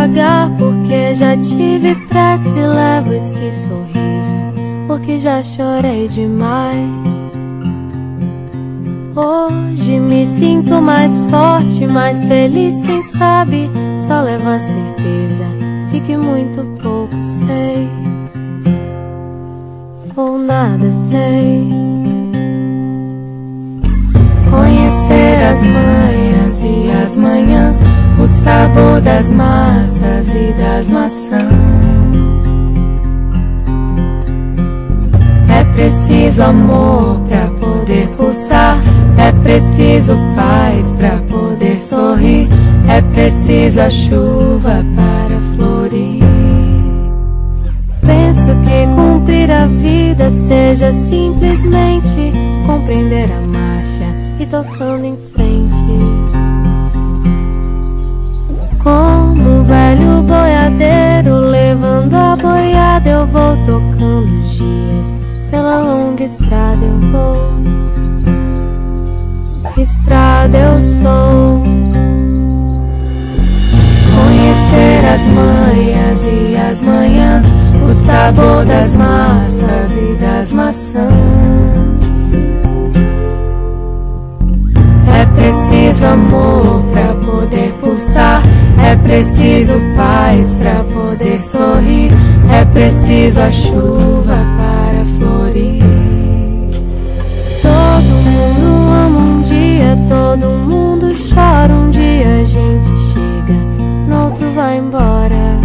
devagar, porque já tive pressa e levo esse sorriso, porque já chorei demais. Hoje me sinto mais forte, mais feliz, quem sabe só levo a certeza de que muito pouco sei, ou nada sei. Conhecer as manhas e as manhãs, o sabor das massas e das maçãs. É preciso amor pra poder pulsar, é preciso paz pra poder sorrir, é preciso a chuva para florir. Penso que cumprir a vida seja simplesmente compreender a marcha e tocando em frente. Como um velho boiadeiro levando a boiada, eu vou tocando os dias, pela longa estrada eu vou. Estrada eu sou. Conhecer as manhas e as manhãs, o sabor das massas e das maçãs. É preciso amor pra poder pulsar, é preciso paz pra poder sorrir, é preciso a chuva para florir. Todo mundo ama um dia, todo mundo chora um dia, a gente chega, no outro vai embora.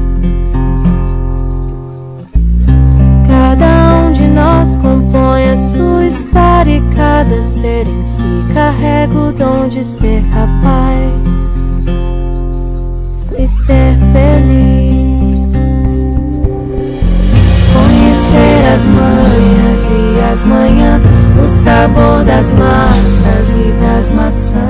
Cada um de nós compõe a sua história e cada ser em si carrega o dom de ser capaz e ser feliz. Conhecer as manhas e as manhãs, o sabor das massas e das maçãs.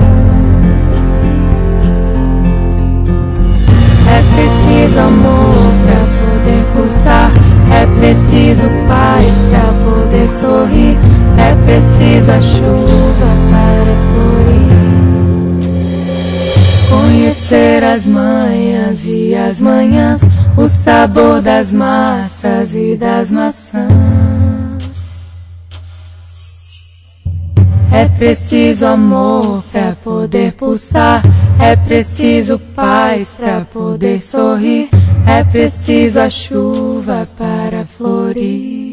É preciso amor pra poder pulsar, é preciso paz pra poder sorrir, é preciso a chuva para florir. Conhecer as manhas e as manhãs, o sabor das massas e das maçãs. É preciso amor pra poder pulsar, é preciso paz pra poder sorrir, é preciso a chuva para florir.